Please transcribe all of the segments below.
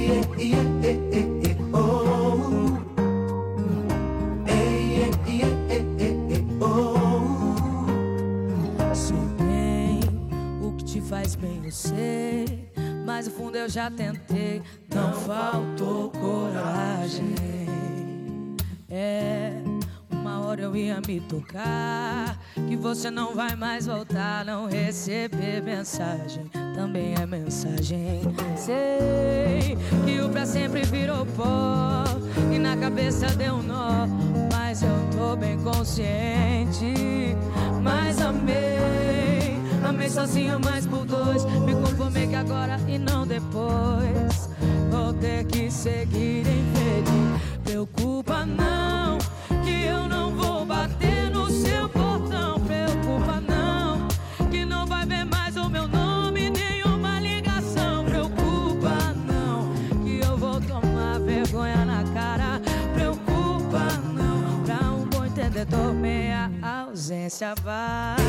Sei bem o que te faz bem, eu sei, mas no fundo eu já tentei, não faltou coragem. Uma hora eu ia me tocar que você não vai mais voltar. Não receber mensagem também é mensagem. Sei que o pra sempre virou pó e na cabeça deu um nó, mas eu tô bem consciente. Mas amei sozinho, mas por dois. Me conformei que agora e não depois. Vou ter que seguir em frente. Preocupa não, que eu não vou bater no seu portão. Preocupa não, que não vai ver mais o meu nome, nenhuma ligação. Preocupa não, que eu vou tomar vergonha na cara. Preocupa não, pra um bom entendedor meia ausência basta.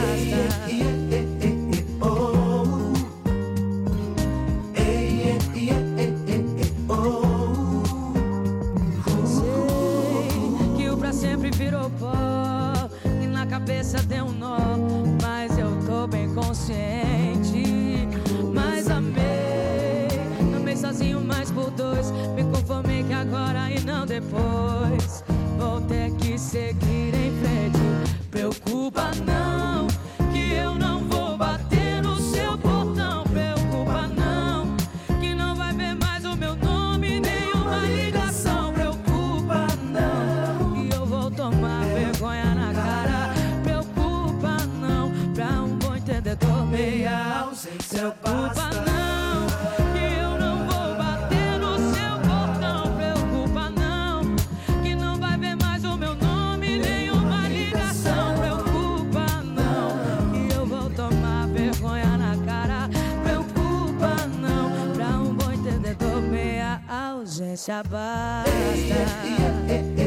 Sempre virou pó e na cabeça deu um nó, mas eu tô bem consciente. Mas amei sozinho, mas por dois. Me conformei que agora e não depois. Vou ter que seguir em frente. Preocupa não, que eu não vou bater no seu portão. Preocupa não, que não vai ver mais o meu nome, nenhuma ligação. Preocupa não, que eu vou tomar vergonha na cara. Preocupa não, pra um bom entendedor meia ausência basta. Preocupa não, que eu não vou bater no seu portão. Preocupa não, que não vai ver mais o meu nome, nenhuma ligação. Preocupa não, que eu vou tomar vergonha na cara. Preocupa não, pra um bom entendedor meia ausência basta.